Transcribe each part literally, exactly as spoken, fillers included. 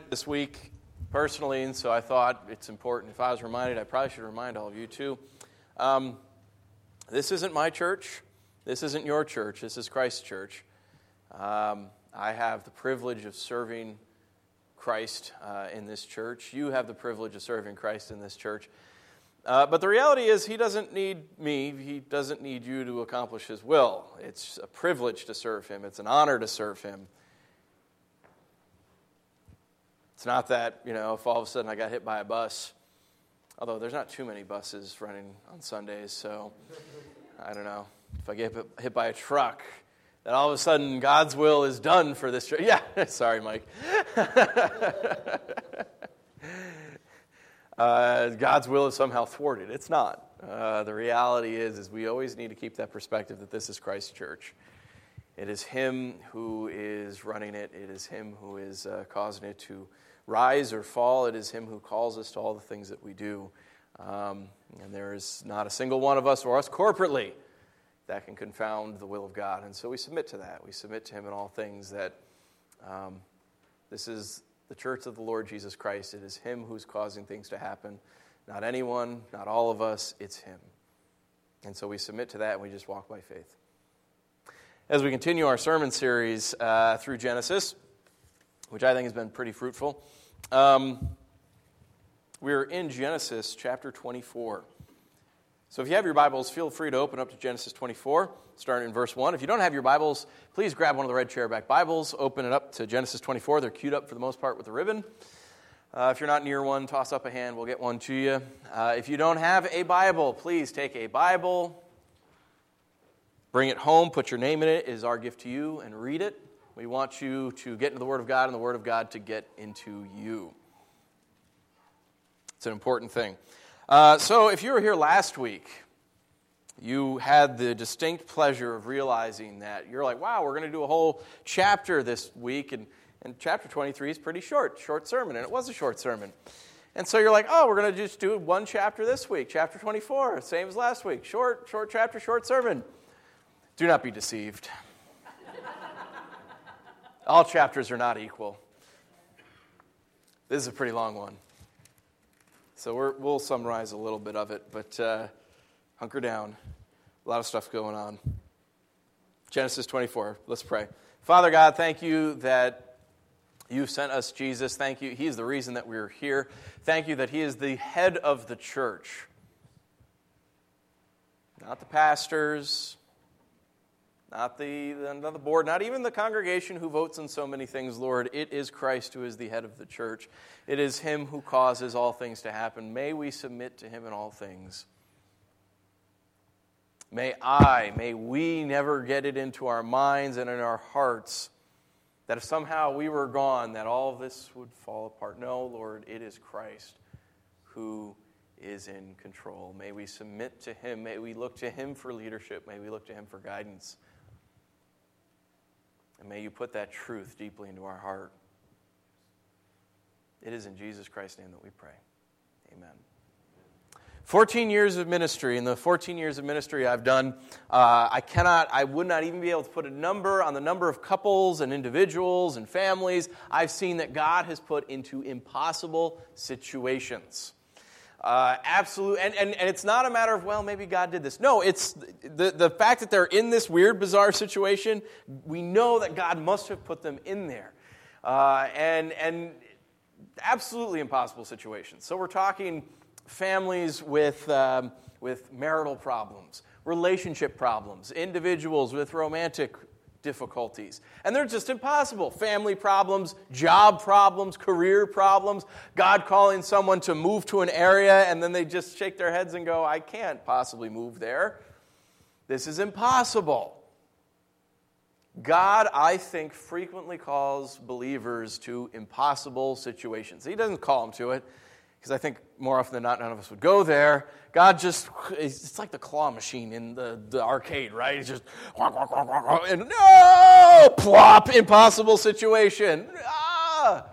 This week, personally, and so I thought it's important. If I was reminded, I probably should remind all of you too. Um, this isn't my church. This isn't your church. This is Christ's church. Um, I have the privilege of serving Christ uh, in this church. You have the privilege of serving Christ in this church. Uh, but the reality is, He doesn't need me. He doesn't need you to accomplish His will. It's a privilege to serve Him. It's an honor to serve Him. It's not that, you know, if all of a sudden I got hit by a bus, although there's not too many buses running on Sundays, so I don't know. If I get hit by a truck, then all of a sudden God's will is done for this church. Yeah, sorry, Mike. uh, God's will is somehow thwarted. It's not. Uh, the reality is, is we always need to keep that perspective that this is Christ's church. It is Him who is running it. It is Him who is uh, causing it to rise or fall. It is Him who calls us to all the things that we do. Um, and there is not a single one of us or us corporately that can confound the will of God. And so we submit to that. We submit to Him in all things that um, this is the church of the Lord Jesus Christ. It is Him who's causing things to happen. Not anyone, not all of us. It's Him. And so we submit to that and we just walk by faith. As we continue our sermon series uh, through Genesis, which I think has been pretty fruitful, um, we're in Genesis chapter twenty-four. So if you have your Bibles, feel free to open up to Genesis twenty-four, starting in verse one. If you don't have your Bibles, please grab one of the red chairback Bibles, open it up to Genesis twenty-four. They're queued up for the most part with a ribbon. Uh, if you're not near one, toss up a hand. We'll get one to you. Uh, if you don't have a Bible, please take a Bible. Bring it home, put your name in it. It is our gift to you, and read it. We want you to get into the Word of God and the Word of God to get into you. It's an important thing. Uh, so if you were here last week, you had the distinct pleasure of realizing that you're like, wow, we're going to do a whole chapter this week, and, and chapter twenty-three is pretty short, short sermon, and it was a short sermon. And so you're like, oh, we're going to just do one chapter this week, chapter twenty-four, same as last week, short, short chapter, short sermon. Do not be deceived. All chapters are not equal. This is a pretty long one. So we're, we'll summarize a little bit of it, but uh, hunker down. A lot of stuff going on. Genesis twenty-four, let's pray. Father God, thank you that you sent us Jesus. Thank you. He is the reason that we're here. Thank you that He is the head of the church. Not the pastors, Not the, not the board, not even the congregation who votes on so many things, Lord. It is Christ who is the head of the church. It is Him who causes all things to happen. May we submit to Him in all things. May I, may we never get it into our minds and in our hearts that if somehow we were gone, that all of this would fall apart. No, Lord, it is Christ who is in control. May we submit to Him. May we look to Him for leadership. May we look to Him for guidance. And may you put that truth deeply into our heart. It is in Jesus Christ's name that we pray. Amen. fourteen years of ministry. In the fourteen years of ministry I've done, uh, I cannot, I would not even be able to put a number on the number of couples and individuals and families I've seen that God has put into impossible situations. Uh, absolute, and, and, and it's not a matter of, well, maybe God did this. No, it's the, the fact that they're in this weird, bizarre situation, we know that God must have put them in there. Uh, and, and absolutely impossible situations. So we're talking families with, um, with marital problems, relationship problems, individuals with romantic difficulties. And they're just impossible. Family problems, job problems, career problems, God calling someone to move to an area and then they just shake their heads and go, I can't possibly move there. This is impossible. God, I think, frequently calls believers to impossible situations. He doesn't call them to it, because I think more often than not, none of us would go there. God just, it's like the claw machine in the, the arcade, right? It's just, and no, plop, impossible situation. Ah!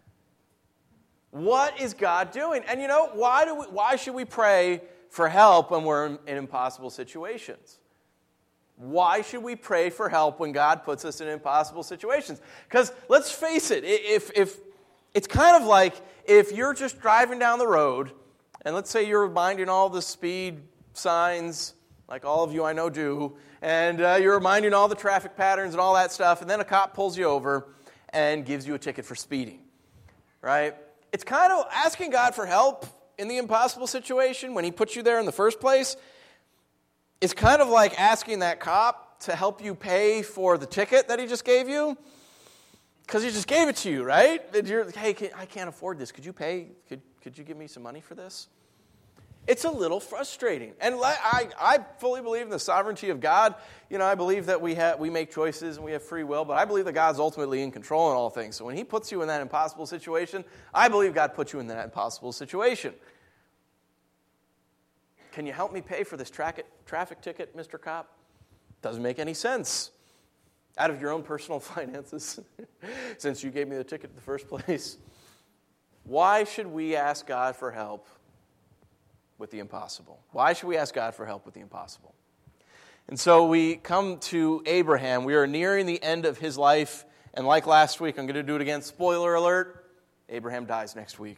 What is God doing? And you know, why do we, why should we pray for help when we're in, in impossible situations? Why should we pray for help when God puts us in impossible situations? Because let's face it, if if It's kind of like if you're just driving down the road, and let's say you're minding all the speed signs, like all of you I know do, and uh, you're minding all the traffic patterns and all that stuff, and then a cop pulls you over and gives you a ticket for speeding, right? It's kind of asking God for help in the impossible situation when he puts you there in the first place. It's kind of like asking that cop to help you pay for the ticket that he just gave you, because he just gave it to you, right? And you're, hey, can, I can't afford this. Could you pay? Could, could you give me some money for this? It's a little frustrating. And I, I fully believe in the sovereignty of God. You know, I believe that we have we make choices and we have free will, but I believe that God's ultimately in control in all things. So when he puts you in that impossible situation, I believe God put you in that impossible situation. Can you help me pay for this tra- traffic ticket, Mister Cop? Doesn't make any sense. Out of your own personal finances, since you gave me the ticket in the first place. Why should we ask God for help with the impossible? Why should we ask God for help with the impossible? And so we come to Abraham. We are nearing the end of his life. And like last week, I'm going to do it again. Spoiler alert, Abraham dies next week.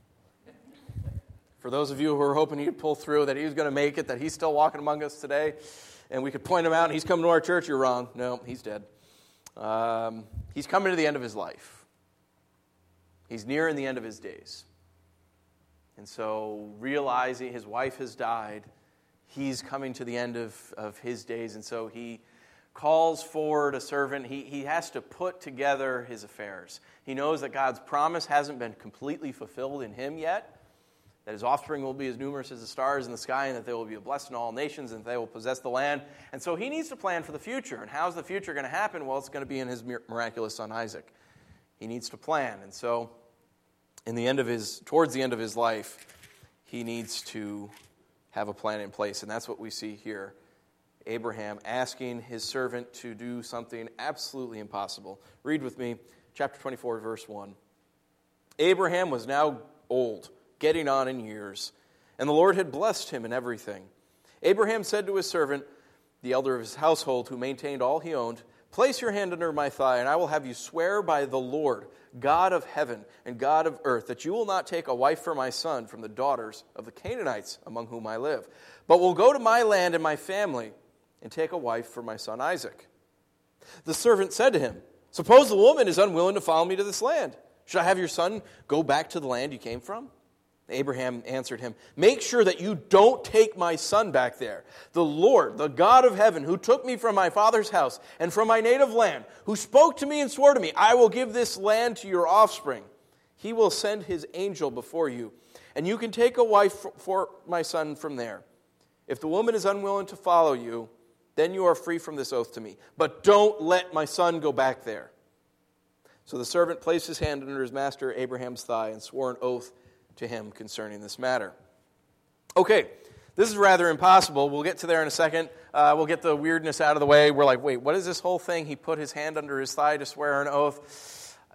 For those of you who are hoping he'd pull through, that he was going to make it, that he's still walking among us today, and we could point him out and he's coming to our church, you're wrong. No, he's dead. Um, he's coming to the end of his life. He's nearing the end of his days. And so realizing his wife has died, he's coming to the end of, of his days. And so he calls forward a servant. He, he has to put together his affairs. He knows that God's promise hasn't been completely fulfilled in him yet, that his offspring will be as numerous as the stars in the sky, and that they will be a blessing to all nations, and that they will possess the land. And so he needs to plan for the future. And how's the future going to happen? Well, it's going to be in his miraculous son Isaac. He needs to plan. And so in the end of his, towards the end of his life, he needs to have a plan in place. And that's what we see here. Abraham asking his servant to do something absolutely impossible. Read with me, chapter twenty-four, verse one. Abraham was now old, getting on in years, and the Lord had blessed him in everything. Abraham said to his servant, the elder of his household, who maintained all he owned, place your hand under my thigh, and I will have you swear by the Lord, God of heaven and God of earth, that you will not take a wife for my son from the daughters of the Canaanites among whom I live, but will go to my land and my family and take a wife for my son Isaac. The servant said to him, suppose the woman is unwilling to follow me to this land. Should I have your son go back to the land you came from? Abraham answered him, make sure that you don't take my son back there. The Lord, the God of heaven, who took me from my father's house and from my native land, who spoke to me and swore to me, I will give this land to your offspring. He will send his angel before you, and you can take a wife for my son from there. If the woman is unwilling to follow you, then you are free from this oath to me. But don't let my son go back there. So the servant placed his hand under his master Abraham's thigh and swore an oath to him concerning this matter. Okay, this is rather impossible. We'll get to there in a second. Uh, we'll get the weirdness out of the way. We're like, wait, what is this whole thing? He put his hand under his thigh to swear an oath.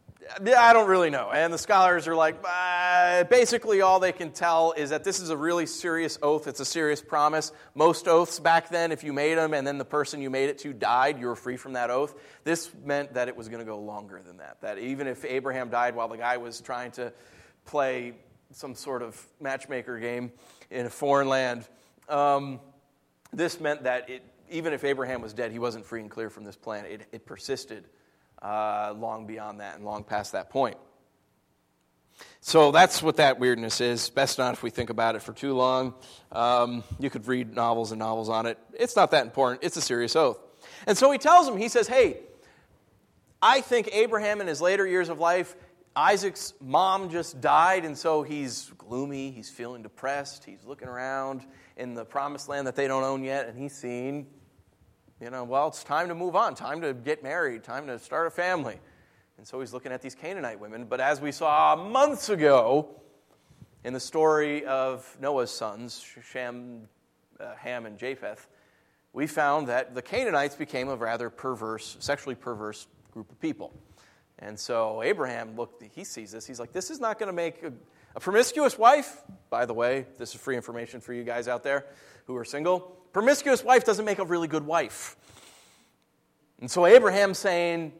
I don't really know. And the scholars are like, uh, basically all they can tell is that this is a really serious oath. It's a serious promise. Most oaths back then, if you made them and then the person you made it to died, you were free from that oath. This meant that it was going to go longer than that. That even if Abraham died while the guy was trying to play some sort of matchmaker game in a foreign land, um, this meant that it, even if Abraham was dead, he wasn't free and clear from this plan. It, it persisted uh, long beyond that and long past that point. So that's what that weirdness is. Best not if we think about it for too long. Um, you could read novels and novels on it. It's not that important. It's a serious oath. And so he tells him, he says, hey, I think Abraham in his later years of life, Isaac's mom just died, and so he's gloomy, he's feeling depressed, he's looking around in the promised land that they don't own yet, and he's seeing, you know, well, it's time to move on, time to get married, time to start a family. And so he's looking at these Canaanite women. But as we saw months ago in the story of Noah's sons, Shem, uh, Ham, and Japheth, we found that the Canaanites became a rather perverse, sexually perverse group of people. And so Abraham, looked, he sees this. He's like, this is not going to make a, a promiscuous wife. By the way, this is free information for you guys out there who are single. Promiscuous wife doesn't make a really good wife. And so Abraham's saying,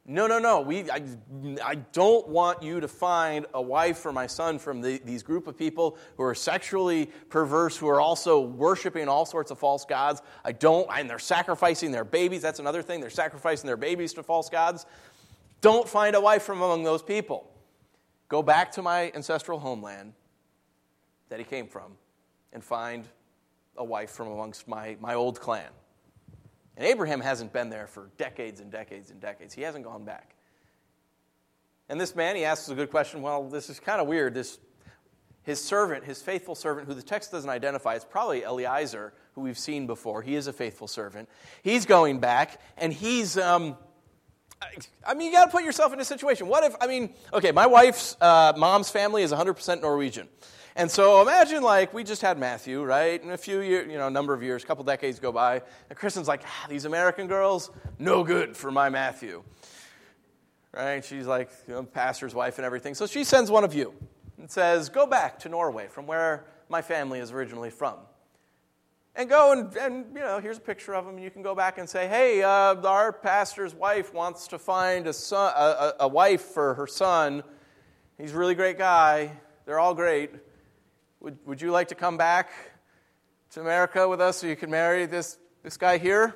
No, no, no. We, I, I don't want you to find a wife for my son from the, these group of people who are sexually perverse, who are also worshiping all sorts of false gods. I don't, and they're sacrificing their babies. That's another thing. They're sacrificing their babies to false gods. Don't find a wife from among those people. Go back to my ancestral homeland that he came from and find a wife from amongst my, my old clan. And Abraham hasn't been there for decades and decades and decades. He hasn't gone back. And this man, he asks a good question. Well, this is kind of weird. This, his servant, his faithful servant, who the text doesn't identify, it's probably Eliezer, who we've seen before. He is a faithful servant. He's going back, and he's, um, I mean, you got to put yourself in a situation. What if, I mean, okay, my wife's uh, mom's family is one hundred percent Norwegian. And so imagine, like, we just had Matthew, right? And a few years, you know, a number of years, a couple decades go by, and Kristen's like, ah, these American girls, no good for my Matthew. Right? She's like, you know, pastor's wife and everything. So she sends one of you and says, go back to Norway, from where my family is originally from. And go and, and you know, here's a picture of him, and you can go back and say, hey, uh, our pastor's wife wants to find a, son, a, a wife for her son. He's a really great guy. They're all great. Would would you like to come back to America with us so you can marry this, this guy here?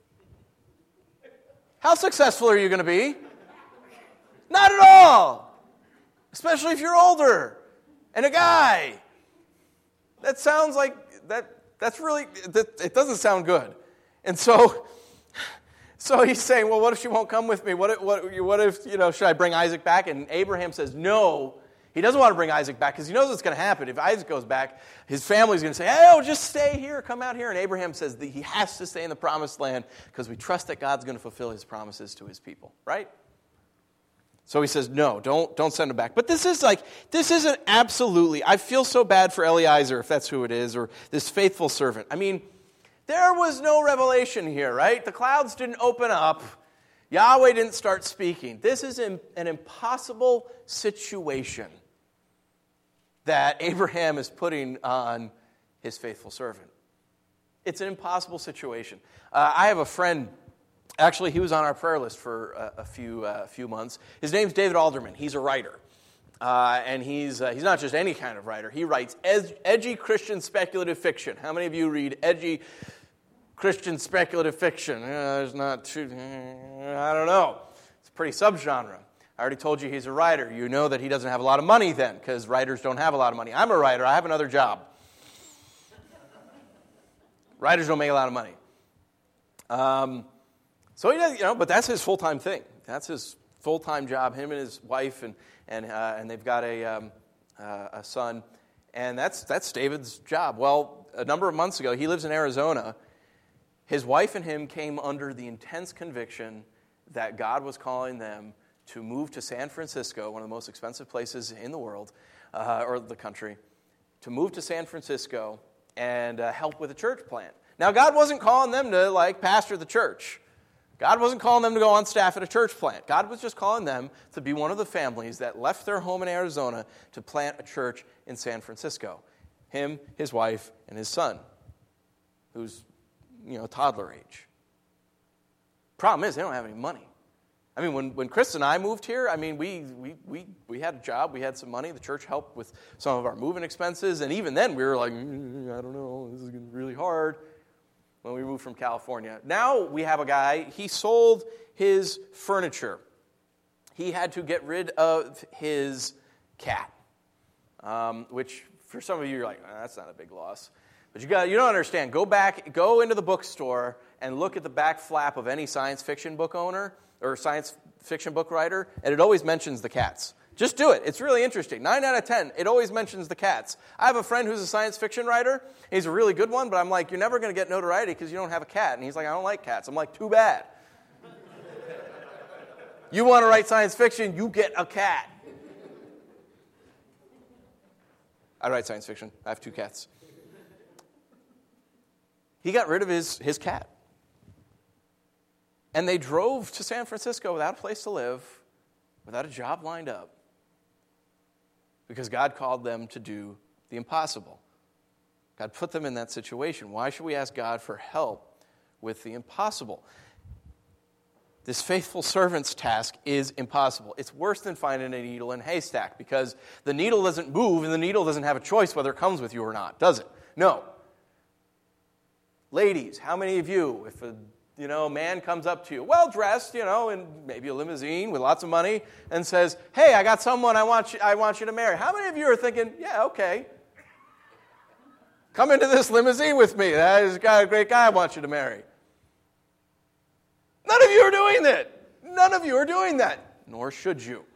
How successful are you going to be? Not at all. Especially if you're older and a guy. That sounds like, that. that's really, that, it doesn't sound good. And so, so he's saying, well, what if she won't come with me? What if, what, what if, you know, should I bring Isaac back? And Abraham says, no. He doesn't want to bring Isaac back because he knows what's going to happen. If Isaac goes back, his family's going to say, hey, oh, just stay here, come out here. And Abraham says that he has to stay in the promised land because we trust that God's going to fulfill his promises to his people, right? So he says, no, don't, don't send him back. But this is like, this isn't absolutely, I feel so bad for Eliezer, if that's who it is, or this faithful servant. I mean, there was no revelation here, right? The clouds didn't open up. Yahweh didn't start speaking. This is an impossible situation that Abraham is putting on his faithful servant. It's an impossible situation. Uh, I have a friend, actually he was on our prayer list for a, a few uh, few months. His name's David Alderman. He's a writer. Uh, and he's uh, he's not just any kind of writer. He writes ed- edgy Christian speculative fiction. How many of you read edgy Christian speculative fiction? Uh, there's not too, I don't know. It's a pretty subgenre. I already told you he's a writer. You know that he doesn't have a lot of money then, because writers don't have a lot of money. I'm a writer. I have another job. Writers don't make a lot of money. Um, so he does, you know, but that's his full-time thing. That's his full-time job. Him and his wife, and and uh, and they've got a um, uh, a son, and that's that's David's job. Well, a number of months ago, he lives in Arizona. His wife and him came under the intense conviction that God was calling them to move to San Francisco, one of the most expensive places in the world, uh, or the country, to move to San Francisco and uh, help with a church plant. Now, God wasn't calling them to, like, pastor the church. God wasn't calling them to go on staff at a church plant. God was just calling them to be one of the families that left their home in Arizona to plant a church in San Francisco. Him, his wife, and his son, who's, you know, toddler age. Problem is, they don't have any money. I mean, when, when Chris and I moved here, I mean, we, we we we had a job, we had some money, the church helped with some of our moving expenses, and even then we were like, mm, I don't know, this is going to be really hard when we moved from California. Now we have a guy, he sold his furniture. He had to get rid of his cat, um, which for some of you, you're like, oh, that's not a big loss. But you got you don't understand. Go back, go into the bookstore and look at the back flap of any science fiction book owner or science fiction book writer, and it always mentions the cats. Just do it. It's really interesting. Nine out of ten, it always mentions the cats. I have a friend who's a science fiction writer. He's a really good one, but I'm like, you're never going to get notoriety because you don't have a cat. And he's like, I don't like cats. I'm like, too bad. You want to write science fiction, you get a cat. I write science fiction. I have two cats. He got rid of his, his cat. And they drove to San Francisco without a place to live, without a job lined up, because God called them to do the impossible. God put them in that situation. Why should we ask God for help with the impossible? This faithful servant's task is impossible. It's worse than finding a needle in a haystack because the needle doesn't move and the needle doesn't have a choice whether it comes with you or not, does it? No. Ladies, how many of you, if a you know, man comes up to you, well-dressed, you know, in maybe a limousine with lots of money, and says, hey, I got someone I want you, I want you to marry. How many of you are thinking, yeah, okay. Come into this limousine with me. That is a great guy I want you to marry. None of you are doing that. None of you are doing that. Nor should you.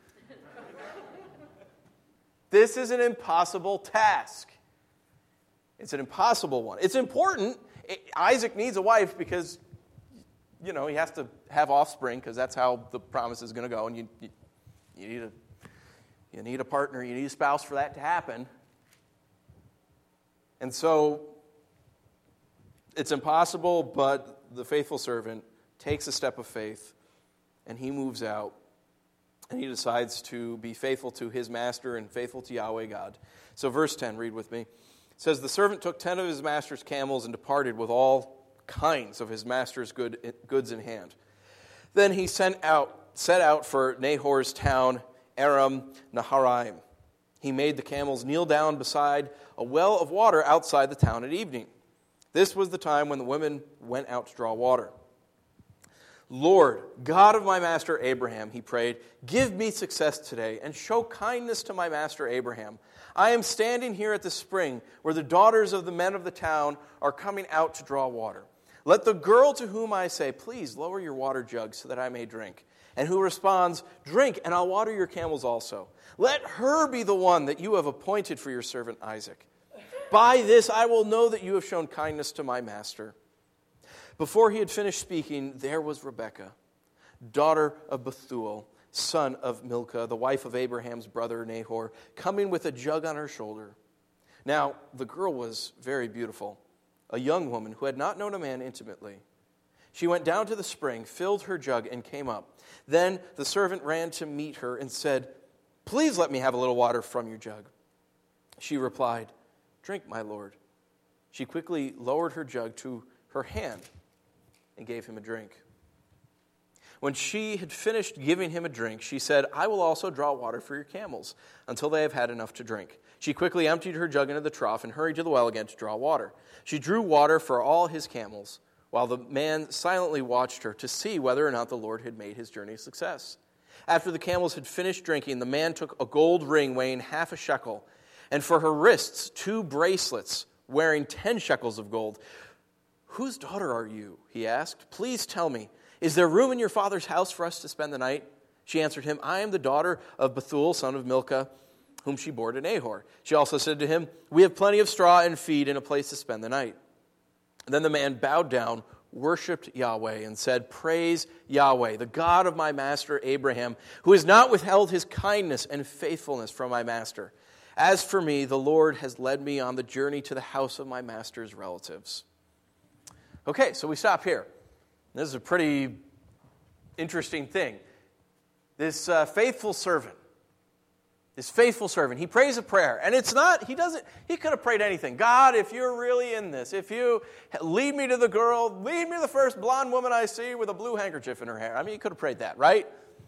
This is an impossible task. It's an impossible one. It's important. Isaac needs a wife because, you know, he has to have offspring because that's how the promise is going to go. And you, you, you need a, you need a partner. You need a spouse for that to happen. And so it's impossible, but the faithful servant takes a step of faith, and he moves out, and he decides to be faithful to his master and faithful to Yahweh God. So verse ten, read with me. It says, the servant took ten of his master's camels and departed with all kinds of his master's good, goods in hand. Then he sent out, set out for Nahor's town, Aram Naharaim. He made the camels kneel down beside a well of water outside the town at evening. This was the time when the women went out to draw water. Lord, God of my master Abraham, he prayed, give me success today and show kindness to my master Abraham. I am standing here at the spring where the daughters of the men of the town are coming out to draw water. Let the girl to whom I say, please lower your water jug so that I may drink, and who responds, drink, and I'll water your camels also. Let her be the one that you have appointed for your servant Isaac. By this I will know that you have shown kindness to my master. Before he had finished speaking, there was Rebekah, daughter of Bethuel, son of Milcah, the wife of Abraham's brother Nahor, coming with a jug on her shoulder. Now, the girl was very beautiful, a young woman who had not known a man intimately. She went down to the spring, filled her jug, and came up. Then the servant ran to meet her and said, please let me have a little water from your jug. She replied, drink, my lord. She quickly lowered her jug to her hand and gave him a drink. When she had finished giving him a drink, she said, I will also draw water for your camels until they have had enough to drink. She quickly emptied her jug into the trough and hurried to the well again to draw water. She drew water for all his camels, while the man silently watched her to see whether or not the Lord had made his journey a success. After the camels had finished drinking, the man took a gold ring weighing half a shekel, and for her wrists two bracelets wearing ten shekels of gold. Whose daughter are you? He asked. Please tell me, is there room in your father's house for us to spend the night? She answered him, I am the daughter of Bethuel, son of Milcah, whom she bore to Nahor. She also said to him, we have plenty of straw and feed and a place to spend the night. And then the man bowed down, worshipped Yahweh, and said, praise Yahweh, the God of my master Abraham, who has not withheld his kindness and faithfulness from my master. As for me, the Lord has led me on the journey to the house of my master's relatives. Okay, so we stop here. This is a pretty interesting thing. This uh, faithful servant, this faithful servant, he prays a prayer. And it's not, he doesn't, he could have prayed anything. God, if you're really in this, if you lead me to the girl, lead me to the first blonde woman I see with a blue handkerchief in her hair. I mean, he could have prayed that, right?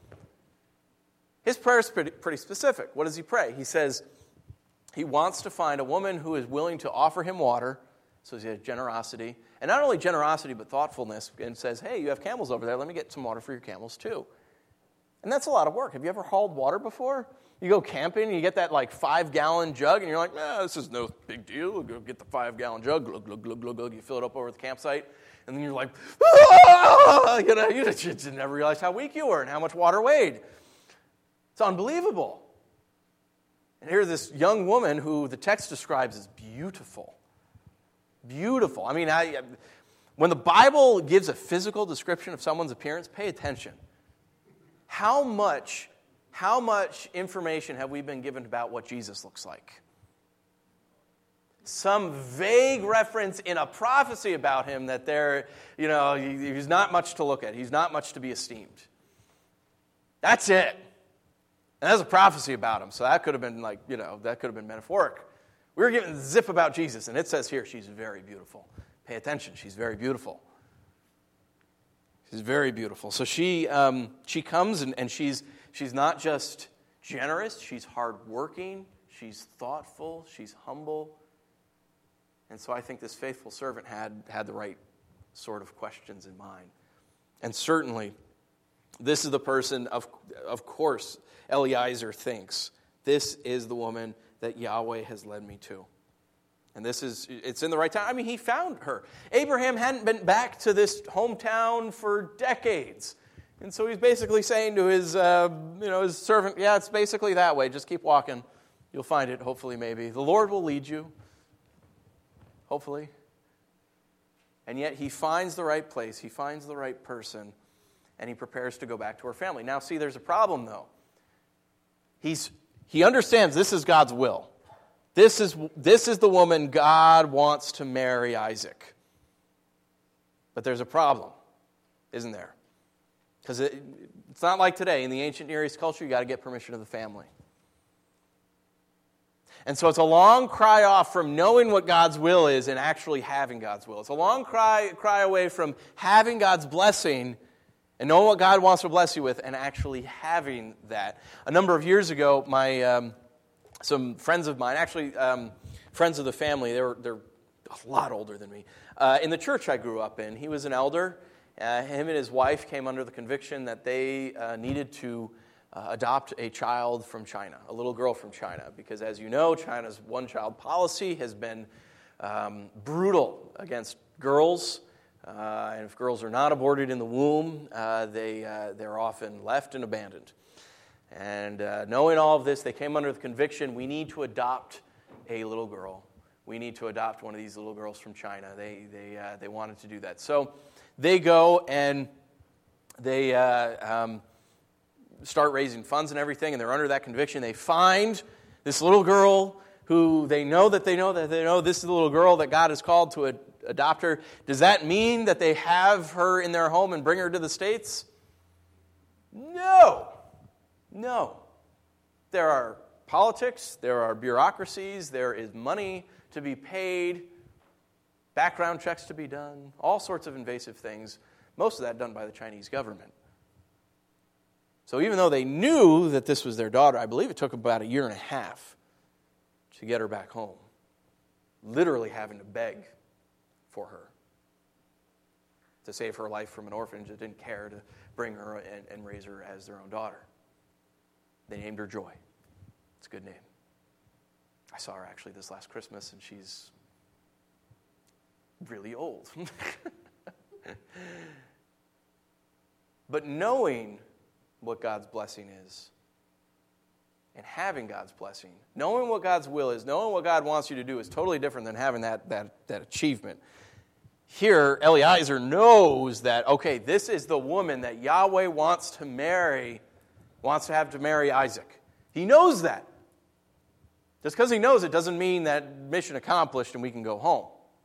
His prayer is pretty, pretty specific. What does he pray? He says he wants to find a woman who is willing to offer him water. So he has generosity. And not only generosity, but thoughtfulness. And says, hey, you have camels over there. Let me get some water for your camels too. And that's a lot of work. Have you ever hauled water before? You go camping and you get that like five-gallon jug. And you're like, nah, this is no big deal. We'll go get the five-gallon jug. Glug, glug, glug, glug, glug. You fill it up over at the campsite. And then you're like, ah! You know, you just never realized how weak you were and how much water weighed. It's unbelievable. And here's this young woman who the text describes as beautiful. Beautiful. I mean, I, when the Bible gives a physical description of someone's appearance, pay attention. How much, how much information have we been given about what Jesus looks like? Some vague reference in a prophecy about him that there, you know, he's not much to look at. He's not much to be esteemed. That's it. And there's a prophecy about him, so that could have been like, you know, that could have been metaphoric. We were given zip about Jesus, and it says here, she's very beautiful. Pay attention, she's very beautiful. She's very beautiful. So she um, she comes and, and she's she's not just generous, she's hardworking, she's thoughtful, she's humble. And so I think this faithful servant had, had the right sort of questions in mind. And certainly, this is the person, of, of course, Eliezer thinks, this is the woman that Yahweh has led me to. And this is, it's in the right time. I mean, he found her. Abraham hadn't been back to this hometown for decades. And so he's basically saying to his, uh, you know, his servant, yeah, it's basically that way. Just keep walking. You'll find it, hopefully, maybe. The Lord will lead you. Hopefully. And yet he finds the right place. He finds the right person. And he prepares to go back to her family. Now, see, there's a problem, though. He's, he understands this is God's will. This is, this is the woman God wants to marry Isaac. But there's a problem, isn't there? Because it, it's not like today. In the ancient Near East culture, you got to get permission of the family. And so it's a long cry off from knowing what God's will is and actually having God's will. It's a long cry, cry away from having God's blessing and knowing what God wants to bless you with and actually having that. A number of years ago, my um, some friends of mine, actually um, friends of the family, they were, they're a lot older than me, uh, in the church I grew up in. He was an elder. Uh, him and his wife came under the conviction that they uh, needed to uh, adopt a child from China, a little girl from China, because as you know, China's one-child policy has been um, brutal against girls, uh, and if girls are not aborted in the womb, uh, they, uh, they're often left and abandoned. And uh, knowing all of this, they came under the conviction, we need to adopt a little girl. We need to adopt one of these little girls from China. They, they, uh, they wanted to do that. So they go and they uh, um, start raising funds and everything, and they're under that conviction. They find this little girl who they know that they know that they know this is the little girl that God has called to ad- adopt her. Does that mean that they have her in their home and bring her to the States? No. No. There are politics, there are bureaucracies, there is money to be paid, background checks to be done, all sorts of invasive things, most of that done by the Chinese government. So even though they knew that this was their daughter, I believe it took about a year and a half to get her back home, literally having to beg for her to save her life from an orphanage that didn't care to bring her and, and raise her as their own daughter. They named her Joy. It's a good name. I saw her actually this last Christmas, and she's really old. But knowing what God's blessing is, and having God's blessing, knowing what God's will is, knowing what God wants you to do is totally different than having that, that, that achievement. Here, Eliezer knows that, okay, this is the woman that Yahweh wants to marry, wants to have to marry Isaac. He knows that. Just because he knows it doesn't mean that mission accomplished and we can go home.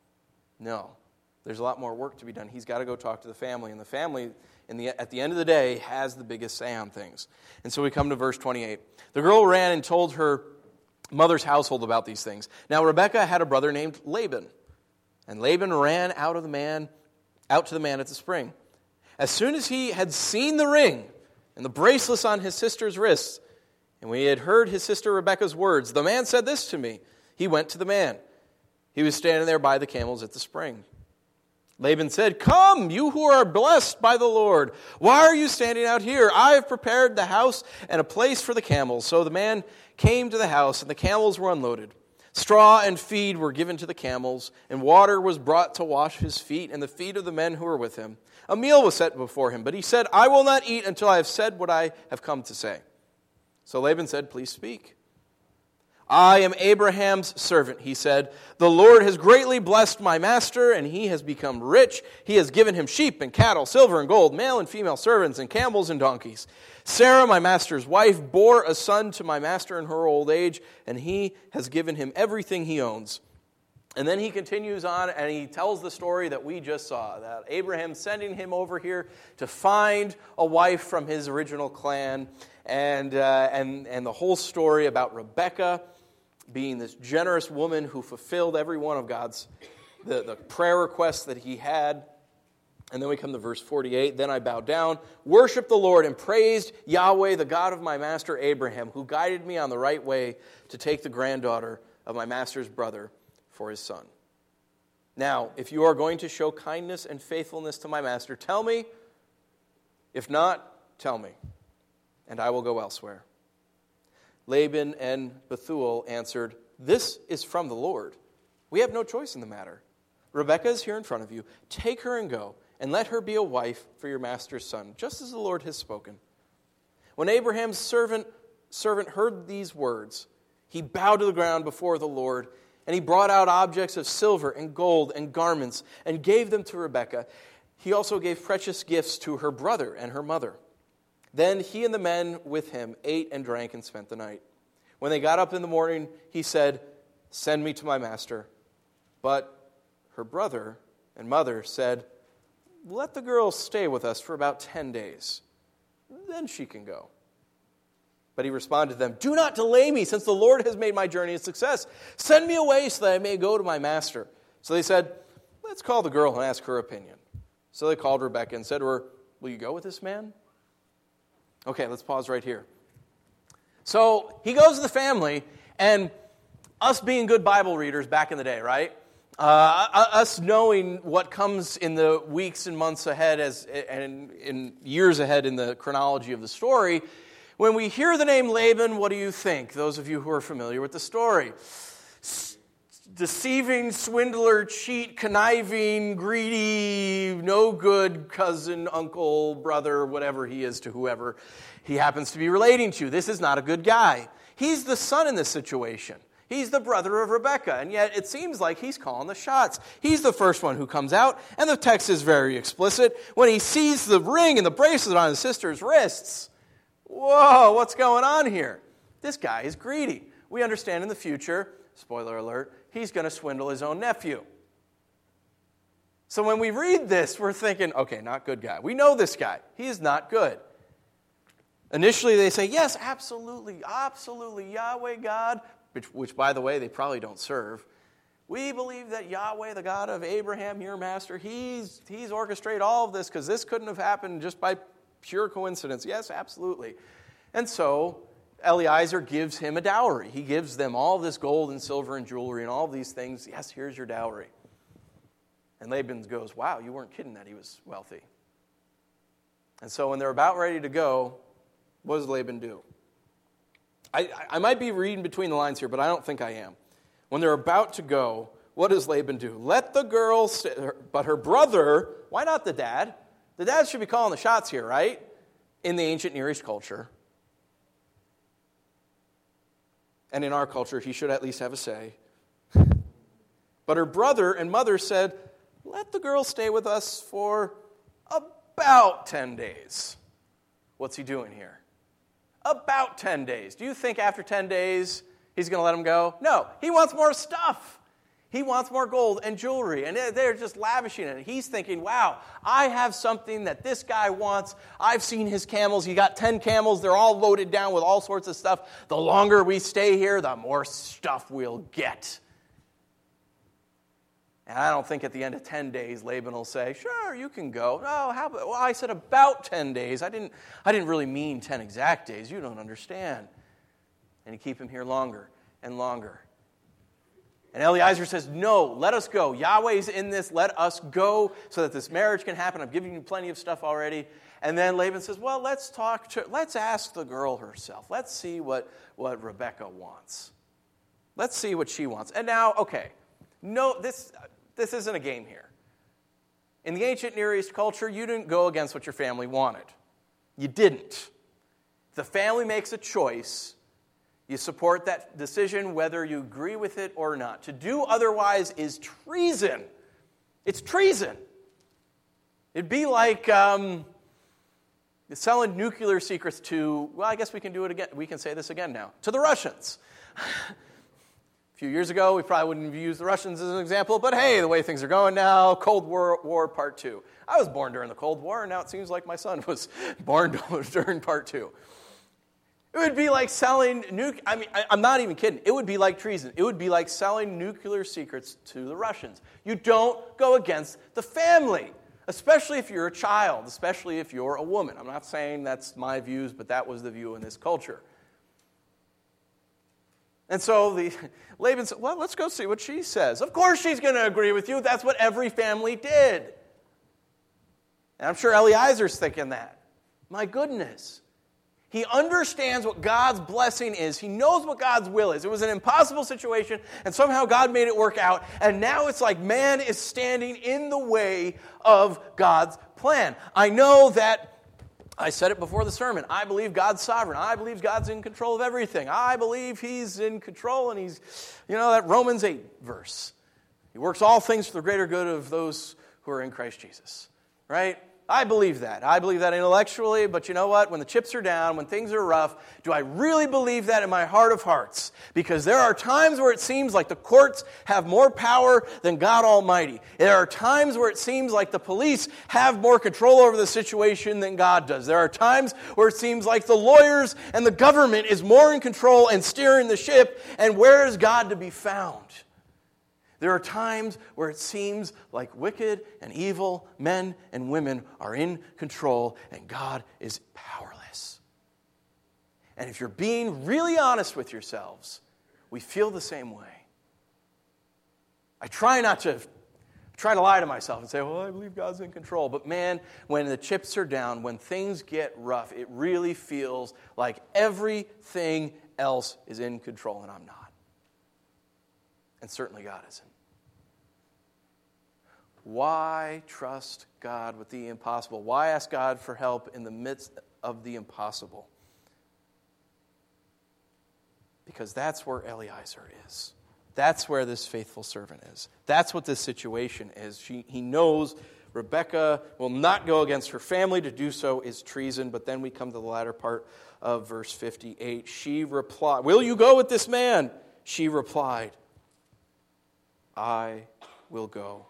No. There's a lot more work to be done. He's got to go talk to the family. And the family, in the, at the end of the day, has the biggest say on things. And so we come to verse twenty-eight. The girl ran and told her mother's household about these things. Now Rebekah had a brother named Laban. And Laban ran out of the man, out to the man at the spring. As soon as he had seen the ring and the bracelets on his sister's wrists, and when he had heard his sister Rebekah's words, the man said this to me. He went to the man. He was standing there by the camels at the spring. Laban said, "Come, you who are blessed by the Lord. Why are you standing out here? I have prepared the house and a place for the camels." So the man came to the house, and the camels were unloaded. Straw and feed were given to the camels, and water was brought to wash his feet and the feet of the men who were with him. A meal was set before him, but he said, "I will not eat until I have said what I have come to say." So Laban said, "Please speak." "I am Abraham's servant," he said. "The Lord has greatly blessed my master, and he has become rich. He has given him sheep and cattle, silver and gold, male and female servants, and camels and donkeys. Sarah, my master's wife, bore a son to my master in her old age, and he has given him everything he owns." And then he continues on, and he tells the story that we just saw, that Abraham sending him over here to find a wife from his original clan, and uh, and and the whole story about Rebekah being this generous woman who fulfilled every one of God's the, the prayer requests that he had. And then we come to verse forty-eight. Then I bowed down, worshiped the Lord, and praised Yahweh, the God of my master Abraham, who guided me on the right way to take the granddaughter of my master's brother for his son. Now, if you are going to show kindness and faithfulness to my master, tell me. If not, tell me, and I will go elsewhere. Laban and Bethuel answered, this is from the Lord. We have no choice in the matter. Rebekah is here in front of you. Take her and go, and let her be a wife for your master's son, just as the Lord has spoken. When Abraham's servant, servant heard these words, he bowed to the ground before the Lord, and he brought out objects of silver and gold and garments and gave them to Rebekah. He also gave precious gifts to her brother and her mother. Then he and the men with him ate and drank and spent the night. When they got up in the morning, he said, send me to my master. But her brother and mother said, let the girl stay with us for about ten days. Then she can go. But he responded to them, do not delay me, since the Lord has made my journey a success. Send me away so that I may go to my master. So they said, let's call the girl and ask her opinion. So they called Rebekah and said to her, will you go with this man? Okay, let's pause right here. So he goes to the family, and us being good Bible readers back in the day, right? Uh, us knowing what comes in the weeks and months ahead as and in years ahead in the chronology of the story, when we hear the name Laban, what do you think? Those of you who are familiar with the story. S- deceiving, swindler, cheat, conniving, greedy, no good cousin, uncle, brother, whatever he is to whoever he happens to be relating to. This is not a good guy. He's the son in this situation. He's the brother of Rebekah, and yet it seems like he's calling the shots. He's the first one who comes out, and the text is very explicit. When he sees the ring and the bracelet on his sister's wrists, whoa, what's going on here? This guy is greedy. We understand in the future, spoiler alert, he's going to swindle his own nephew. So when we read this, we're thinking, okay, not good guy. We know this guy. He is not good. Initially, they say, yes, absolutely, absolutely, Yahweh God, which, which, by the way, they probably don't serve. We believe that Yahweh, the God of Abraham, your master, he's, he's orchestrated all of this because this couldn't have happened just by pure coincidence. Yes, absolutely. And so Eliezer gives him a dowry. He gives them all this gold and silver and jewelry and all of these things. Yes, here's your dowry. And Laban goes, wow, you weren't kidding that he was wealthy. And so when they're about ready to go, what does Laban do? I, I might be reading between the lines here, but I don't think I am. When they're about to go, what does Laban do? Let the girl stay, but her brother, why not the dad? The dad should be calling the shots here, right? In the ancient Near East culture. And in our culture, he should at least have a say. But her brother and mother said, let the girl stay with us for about ten days. What's he doing here? About ten days. Do you think after ten days he's going to let him go? No. He wants more stuff. He wants more gold and jewelry. And they're just lavishing it. He's thinking, wow, I have something that this guy wants. I've seen his camels. He got ten camels. They're all loaded down with all sorts of stuff. The longer we stay here, the more stuff we'll get. And I don't think at the end of ten days, Laban will say, sure, you can go. No, how about, well, I said about ten days. I didn't, I didn't really mean ten exact days. You don't understand. And you keep him here longer and longer. And Eliezer says, no, let us go. Yahweh's in this. Let us go so that this marriage can happen. I've given you plenty of stuff already. And then Laban says, well, let's talk to, let's ask the girl herself. Let's see what, what Rebekah wants. Let's see what she wants. And now, okay, no, this... This isn't a game here. In the ancient Near East culture, you didn't go against what your family wanted. You didn't. If the family makes a choice, you support that decision whether you agree with it or not. To do otherwise is treason. It's treason. It'd be like um, selling nuclear secrets to, well, I guess we can do it again. We can say this again now. To the Russians. A few years ago, we probably wouldn't have used the Russians as an example, but hey, the way things are going now, Cold War, War Part Two. I was born during the Cold War, and now it seems like my son was born during Part Two. It would be like selling, nuke. I mean, I, I'm not even kidding. It would be like treason. It would be like selling nuclear secrets to the Russians. You don't go against the family. especially if you're a child, especially if you're a woman. I'm not saying that's my views, but that was the view in this culture. And so the Laban said, well, let's go see what she says. Of course she's going to agree with you. That's what every family did. And I'm sure Eliezer's thinking that. My goodness. He understands what God's blessing is. He knows what God's will is. It was an impossible situation, and somehow God made it work out. And now it's like man is standing in the way of God's plan. I know that I said it before the sermon. I believe God's sovereign. I believe God's in control of everything. I believe He's in control, and He's, you know, that Romans eight verse. He works all things for the greater good of those who are in Christ Jesus. Right? I believe that. I believe that intellectually, but you know what? When the chips are down, when things are rough, do I really believe that in my heart of hearts? Because there are times where it seems like the courts have more power than God Almighty. There are times where it seems like the police have more control over the situation than God does. There are times where it seems like the lawyers and the government is more in control and steering the ship, and where is God to be found? There are times where it seems like wicked and evil men and women are in control and God is powerless. And if you're being really honest with yourselves, we feel the same way. I try not to try to lie to myself and say, well, I believe God's in control. But man, when the chips are down, when things get rough, it really feels like everything else is in control and I'm not. And certainly God isn't. Why trust God with the impossible? Why ask God for help in the midst of the impossible? Because that's where Eliezer is. That's where this faithful servant is. That's what this situation is. She, he knows Rebekah will not go against her family. To do so is treason. But then we come to the latter part of verse fifty-eight. She replied, will you go with this man? She replied, I will go.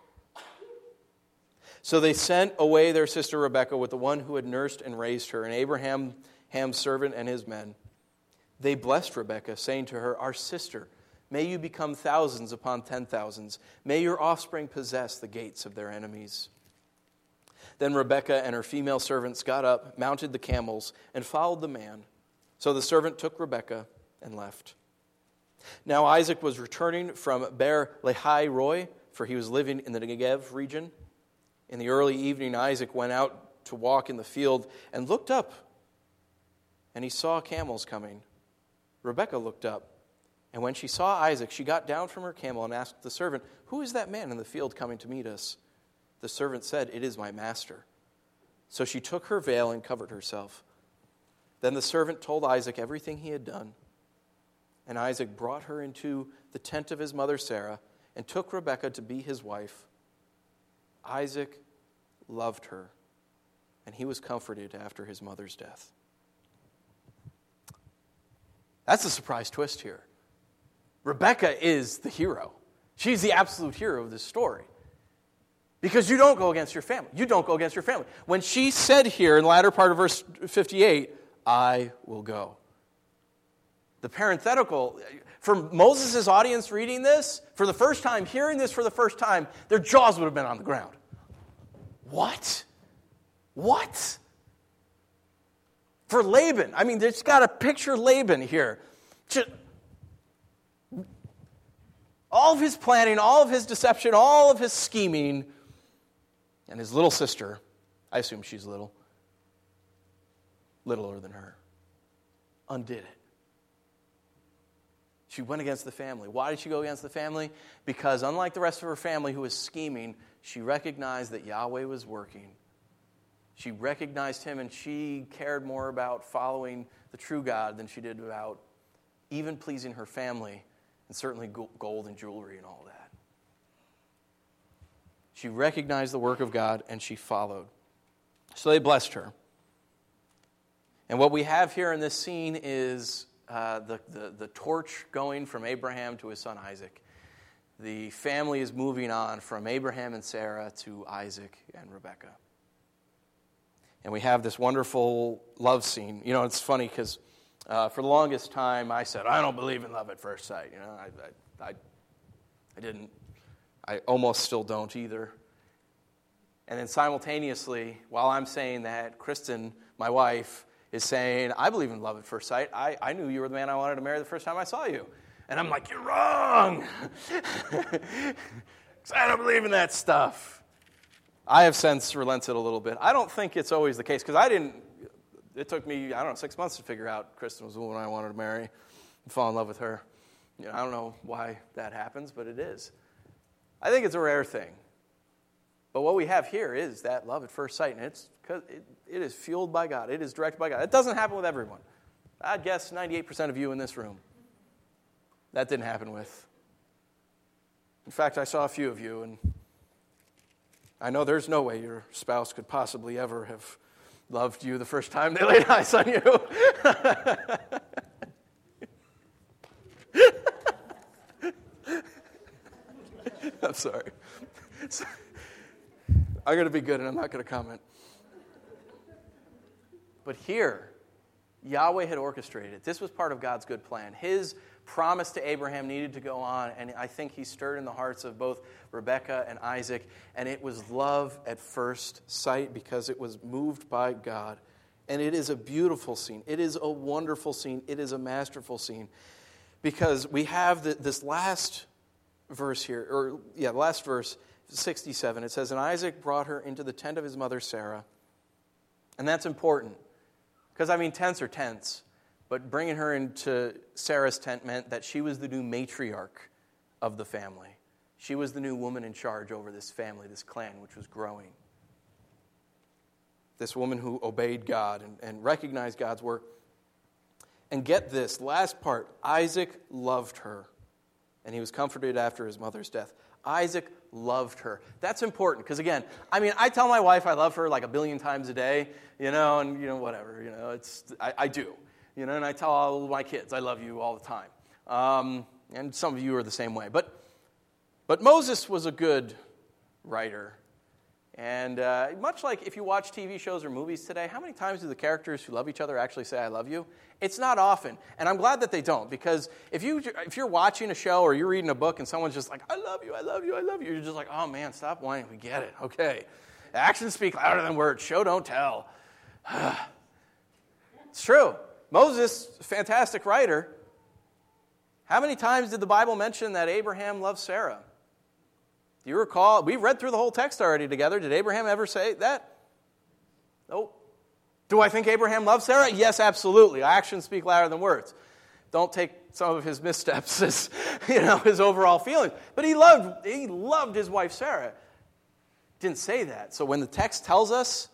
So they sent away their sister Rebekah with the one who had nursed and raised her, and Abraham, Ham's servant, and his men. They blessed Rebekah, saying to her, our sister, may you become thousands upon ten thousands. May your offspring possess the gates of their enemies. Then Rebekah and her female servants got up, mounted the camels, and followed the man. So the servant took Rebekah and left. Now Isaac was returning from Beer Lahai Roi, for he was living in the Negev region. In the early evening, Isaac went out to walk in the field and looked up, and he saw camels coming. Rebekah looked up, and when she saw Isaac, she got down from her camel and asked the servant, who is that man in the field coming to meet us? The servant said, it is my master. So she took her veil and covered herself. Then the servant told Isaac everything he had done. And Isaac brought her into the tent of his mother Sarah and took Rebekah to be his wife. Isaac loved her, and he was comforted after his mother's death. That's a surprise twist here. Rebekah is the hero. She's the absolute hero of this story. Because you don't go against your family. You don't go against your family. When she said here in the latter part of verse fifty-eight, I will go. The parenthetical, for Moses' audience reading this, for the first time, hearing this for the first time, their jaws would have been on the ground. What? What? For Laban, I mean, just got to picture Laban here. Just, all of his planning, all of his deception, all of his scheming, and his little sister, I assume she's little, littler than her, undid it. She went against the family. Why did she go against the family? Because unlike the rest of her family who was scheming, she recognized that Yahweh was working. She recognized him, and she cared more about following the true God than she did about even pleasing her family, and certainly gold and jewelry and all that. She recognized the work of God, and she followed. So they blessed her. And what we have here in this scene is uh, the, the, the torch going from Abraham to his son Isaac. The family is moving on from Abraham and Sarah to Isaac and Rebekah. And we have this wonderful love scene. You know, it's funny because uh, for the longest time I said, I don't believe in love at first sight. You know, I, I, I, I didn't. I almost still don't either. And then simultaneously, while I'm saying that, Kristen, my wife, is saying, I believe in love at first sight. I, I knew you were the man I wanted to marry the first time I saw you. And I'm like, you're wrong. I don't believe in that stuff. I have since relented a little bit. I don't think it's always the case, because I didn't, it took me, I don't know, six months to figure out Kristen was the woman I wanted to marry and fall in love with her. You know, I don't know why that happens, but it is. I think it's a rare thing. But what we have here is that love at first sight, and it's because it, it is fueled by God. It is directed by God. It doesn't happen with everyone. I'd guess ninety-eight percent of you in this room. That didn't happen with. In fact, I saw a few of you, and I know there's no way your spouse could possibly ever have loved you the first time they laid eyes on you. I'm sorry. I'm going to be good, and I'm not going to comment. But here, Yahweh had orchestrated it. This was part of God's good plan. His promise to Abraham needed to go on, and I think he stirred in the hearts of both Rebekah and Isaac, and it was love at first sight because it was moved by God. And it is a beautiful scene. It is a wonderful scene. It is a masterful scene because we have the, this last verse here, or yeah, last verse, sixty-seven. It says, and Isaac brought her into the tent of his mother Sarah. And that's important because, I mean, tents are tents. But bringing her into Sarah's tent meant that she was the new matriarch of the family. She was the new woman in charge over this family, this clan, which was growing. This woman who obeyed God and, and recognized God's work. And get this, last part, Isaac loved her, and he was comforted after his mother's death. Isaac loved her. That's important because, again, I mean, I tell my wife I love her like a billion times a day, you know, and, you know, whatever, you know, it's I, I do. You know, and I tell all my kids, I love you all the time. Um, and some of you are the same way. But but Moses was a good writer. And uh, much like if you watch T V shows or movies today, how many times do the characters who love each other actually say, I love you? It's not often. And I'm glad that they don't. Because if, you, if you're watching a show or you're reading a book and someone's just like, I love you, I love you, I love you, you're just like, oh, man, stop whining. We get it. Okay. Actions speak louder than words. Show, don't tell. It's true. Moses, fantastic writer. How many times did the Bible mention that Abraham loved Sarah? Do you recall? We've read through the whole text already together. Did Abraham ever say that? Nope. Do I think Abraham loved Sarah? Yes, absolutely. Actions speak louder than words. Don't take some of his missteps as, you know, his overall feelings. But he loved, he loved his wife Sarah. Didn't say that. So when the text tells us,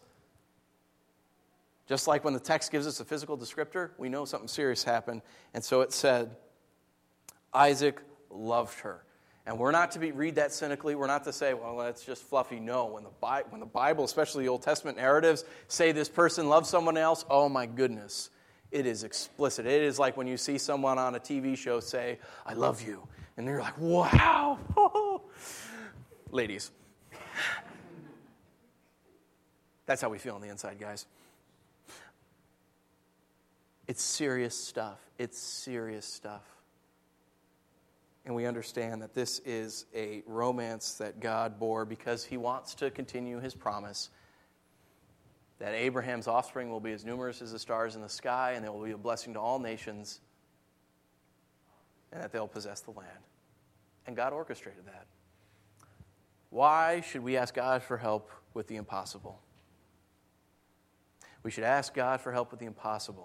just like when the text gives us a physical descriptor, we know something serious happened. And so it said, Isaac loved her. And we're not to be read that cynically. We're not to say, well, that's just fluffy. No, when the, Bi- when the Bible, especially the Old Testament narratives, say this person loves someone else, oh my goodness, it is explicit. It is like when you see someone on a T V show say, I love you. And you're like, wow. Ladies. That's how we feel on the inside, guys. It's serious stuff. It's serious stuff. And we understand that this is a romance that God bore because he wants to continue his promise that Abraham's offspring will be as numerous as the stars in the sky, and they will be a blessing to all nations, and that they'll possess the land. And God orchestrated that. Why should we ask God for help with the impossible? We should ask God for help with the impossible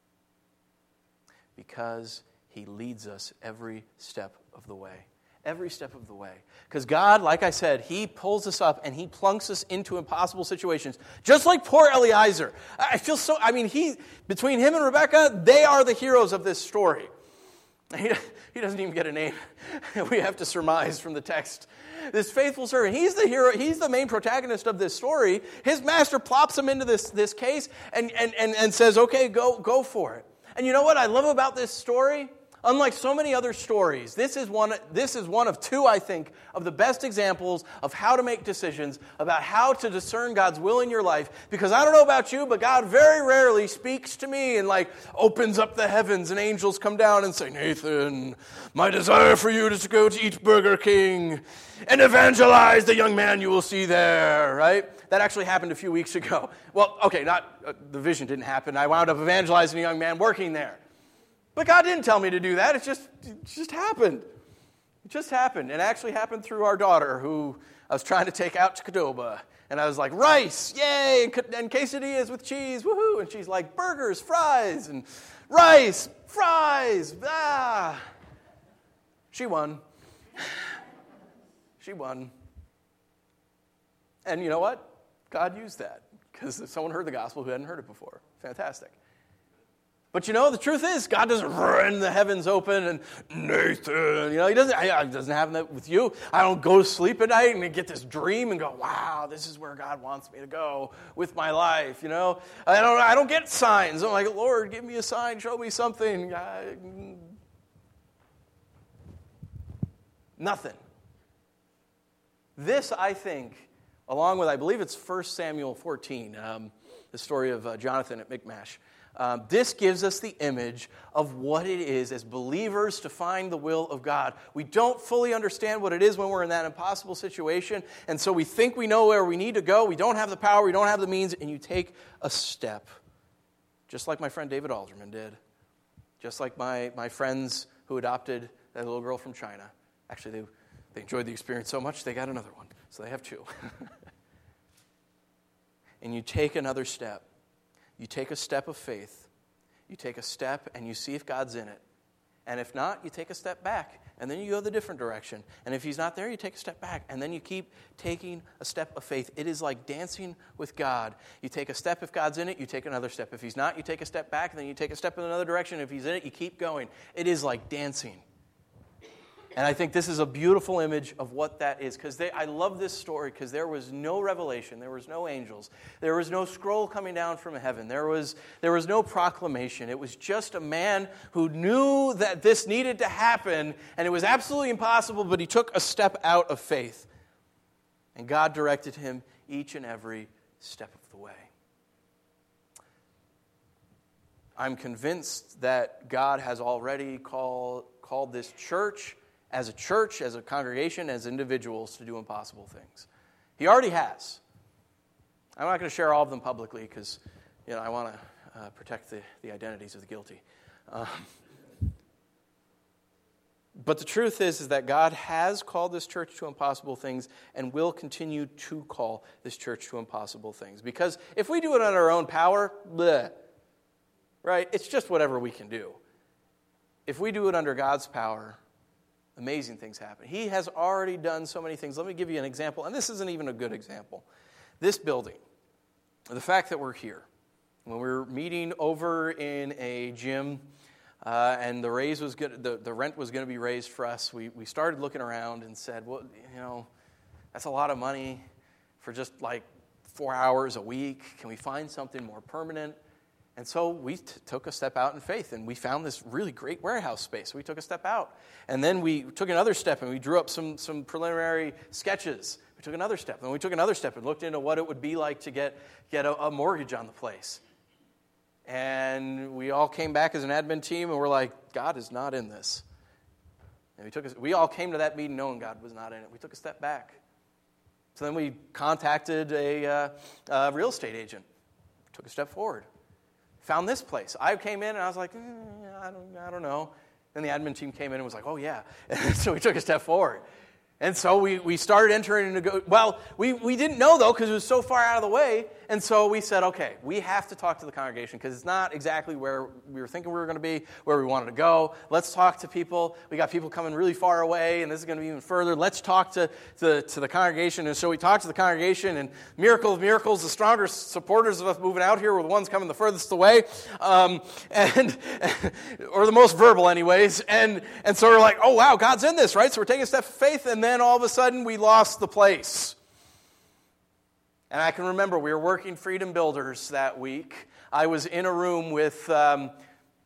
because he leads us every step of the way. Every step of the way. Because God, like I said, he pulls us up and he plunks us into impossible situations. Just like poor Eliezer. I feel so, I mean, he between him and Rebekah, they are the heroes of this story. He, he doesn't even get a name. We have to surmise from the text. This faithful servant, he's the hero, he's the main protagonist of this story. His master plops him into this, this case and, and, and, and says, okay, go, go for it. And you know what I love about this story? Unlike so many other stories, this is one this is one of two, I think, of the best examples of how to make decisions about how to discern God's will in your life. Because I don't know about you, but God very rarely speaks to me and like opens up the heavens and angels come down and say, Nathan, my desire for you is to go to eat Burger King and evangelize the young man you will see there, right? That actually happened a few weeks ago. Well, okay, not uh, the vision didn't happen. I wound up evangelizing a young man working there. But God didn't tell me to do that. It just, it just happened. It just happened. And it actually happened through our daughter, who I was trying to take out to Qdoba. And I was like, rice, yay, and, and quesadillas with cheese, woohoo. And she's like, burgers, fries, and rice, fries, ah. She won. She won. And you know what? God used that, because someone heard the gospel who hadn't heard it before. Fantastic. But you know, the truth is, God doesn't rend the heavens open and, Nathan, you know, he doesn't, it doesn't happen that with you. I don't go to sleep at night and get this dream and go, wow, this is where God wants me to go with my life, you know. I don't, I don't get signs. I'm like, Lord, give me a sign, show me something. I, nothing. This, I think, along with, I believe it's First Samuel fourteen, um, the story of uh, Jonathan at Michmash. Um, this gives us the image of what it is as believers to find the will of God. We don't fully understand what it is when we're in that impossible situation, and so we think we know where we need to go. We don't have the power, we don't have the means, and you take a step, just like my friend David Alderman did, just like my, my friends who adopted that little girl from China. Actually, they, they enjoyed the experience so much, they got another one, so they have two. And you take another step. You take a step of faith. You take a step and you see if God's in it. And if not, you take a step back. And then you go the different direction. And if he's not there, you take a step back. And then you keep taking a step of faith. It is like dancing with God. You take a step if God's in it, you take another step. If he's not, you take a step back, and then you take a step in another direction. If he's in it, you keep going. It is like dancing. And I think this is a beautiful image of what that is. Because I love this story because there was no revelation. There was no angels. There was no scroll coming down from heaven. There was, there was no proclamation. It was just a man who knew that this needed to happen. And it was absolutely impossible, but he took a step out of faith. And God directed him each and every step of the way. I'm convinced that God has already called, called this church as a church, as a congregation, as individuals, to do impossible things. He already has. I'm not going to share all of them publicly because, you know, I want to uh, protect the, the identities of the guilty. Um, but the truth is, is that God has called this church to impossible things and will continue to call this church to impossible things. Because if we do it on our own power, bleh, right, it's just whatever we can do. If we do it under God's power, amazing things happen. He has already done so many things. Let me give you an example, and this isn't even a good example. This building, the fact that we're here, when we were meeting over in a gym, uh, and the raise was good, the, the rent was going to be raised for us, we, we started looking around and said, well, you know, that's a lot of money for just like four hours a week. Can we find something more permanent? And so we t- took a step out in faith, and we found this really great warehouse space. We took a step out. And then we took another step, and we drew up some, some preliminary sketches. We took another step, and we took another step and looked into what it would be like to get, get a, a mortgage on the place. And we all came back as an admin team, and we're like, God is not in this. And we took a, we all came to that meeting knowing God was not in it. We took a step back. So then we contacted a, uh, a real estate agent. Took a step forward. Found this place. I came in and I was like, eh, I don't, I don't know. Then the admin team came in and was like, oh yeah. And so we took a step forward. And so we, we started entering into, well, we, we didn't know though because it was so far out of the way. And so we said, okay, we have to talk to the congregation because it's not exactly where we were thinking we were going to be, where we wanted to go. Let's talk to people. We got people coming really far away, and this is going to be even further. Let's talk to, to, to the congregation. And so we talked to the congregation, and miracle of miracles, the strongest supporters of us moving out here were the ones coming the furthest away, um, and or the most verbal anyways. And, and so we're like, oh, wow, God's in this, right? So we're taking a step of faith, and then all of a sudden we lost the place. And I can remember we were working Freedom Builders that week. I was in a room with um,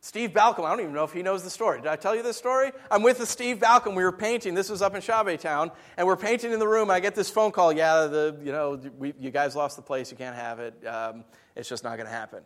Steve Balcom, I don't even know if he knows the story. Did I tell you this story? I'm with the Steve Balcom. We were painting. This was up in Chavez Town, and we're painting in the room. I get this phone call. Yeah, the you know we, you guys lost the place. You can't have it. Um, it's just not going to happen.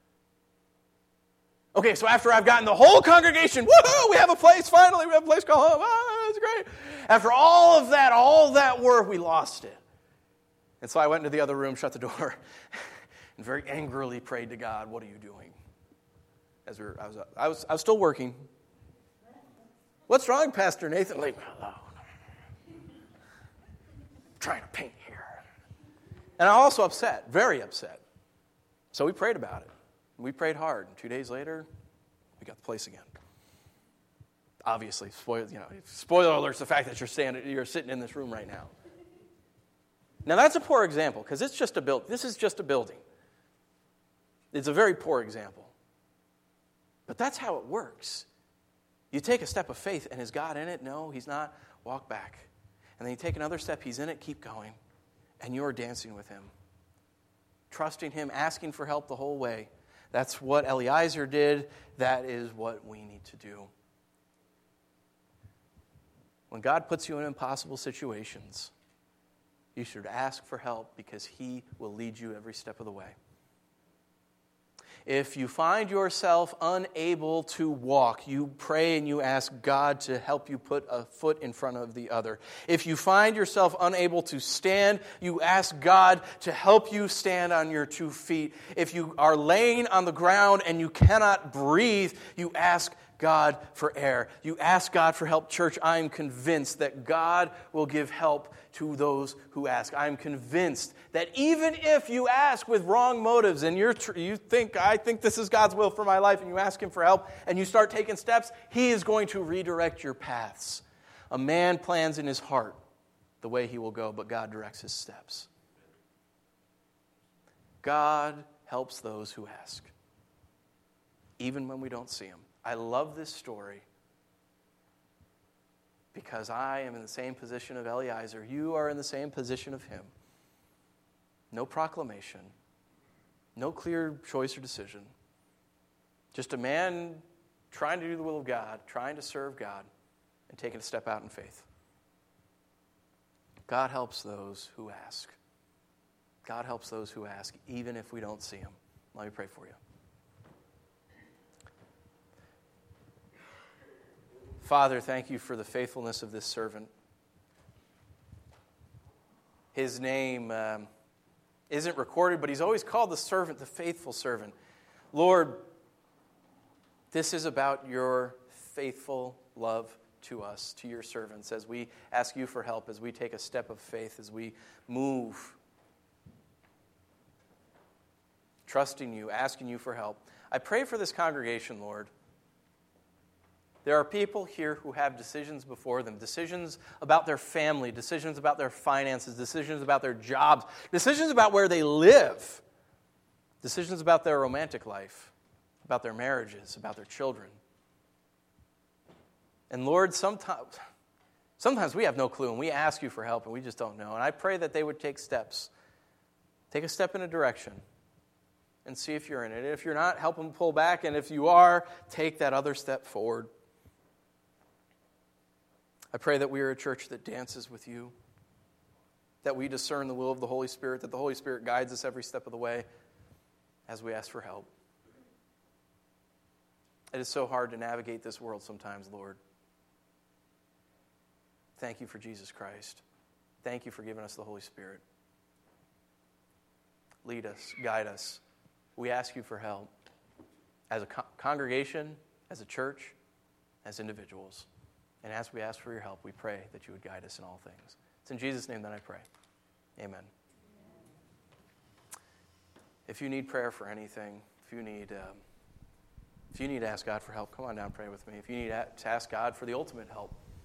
Okay, so after I've gotten the whole congregation, woohoo, we have a place. Finally, we have a place called home. Oh, it's great. After all of that, all that work, we lost it. And so I went into the other room, shut the door, and very angrily prayed to God, "What are you doing?" As we were, I was, I was, I was still working. "What's wrong, Pastor Nathan?" "Leave me alone. I'm trying to paint here." And I'm also upset, very upset. So we prayed about it. We prayed hard. And two days later, we got the place again. Obviously, spoil, you know, spoiler alert's the fact that you're standing, you're sitting in this room right now. Now that's a poor example because it's just a build. This is just a building. It's a very poor example. But that's how it works. You take a step of faith, and is God in it? No, he's not. Walk back. And then you take another step, he's in it, keep going. And you're dancing with him. Trusting him, asking for help the whole way. That's what Eliezer did. That is what we need to do. When God puts you in impossible situations, you should ask for help because he will lead you every step of the way. If you find yourself unable to walk, you pray and you ask God to help you put a foot in front of the other. If you find yourself unable to stand, you ask God to help you stand on your two feet. If you are laying on the ground and you cannot breathe, you ask God for air. You ask God for help. Church, I am convinced that God will give help to those who ask. I am convinced that even if you ask with wrong motives and you're tr- you think, I think this is God's will for my life, and you ask him for help and you start taking steps, he is going to redirect your paths. A man plans in his heart the way he will go, but God directs his steps. God helps those who ask, even when we don't see him. I love this story because I am in the same position of Eliezer. You are in the same position of him. No proclamation, no clear choice or decision. Just a man trying to do the will of God, trying to serve God, and taking a step out in faith. God helps those who ask. God helps those who ask, even if we don't see him. Let me pray for you. Father, thank you for the faithfulness of this servant. His name um, isn't recorded, but he's always called the servant, the faithful servant. Lord, this is about your faithful love to us, to your servants, as we ask you for help, as we take a step of faith, as we move, trusting you, asking you for help. I pray for this congregation, Lord. There are people here who have decisions before them, decisions about their family, decisions about their finances, decisions about their jobs, decisions about where they live, decisions about their romantic life, about their marriages, about their children. And Lord, sometimes, sometimes we have no clue, and we ask you for help, and we just don't know. And I pray that they would take steps, take a step in a direction, and see if you're in it. And if you're not, help them pull back, and if you are, take that other step forward. I pray that we are a church that dances with you, that we discern the will of the Holy Spirit, that the Holy Spirit guides us every step of the way as we ask for help. It is so hard to navigate this world sometimes, Lord. Thank you for Jesus Christ. Thank you for giving us the Holy Spirit. Lead us, guide us. We ask you for help as a co- congregation, as a church, as individuals. And as we ask for your help, we pray that you would guide us in all things. It's in Jesus' name that I pray. Amen. If you need prayer for anything, if you need um, if you need to ask God for help, come on down and pray with me. If you need to ask God for the ultimate help,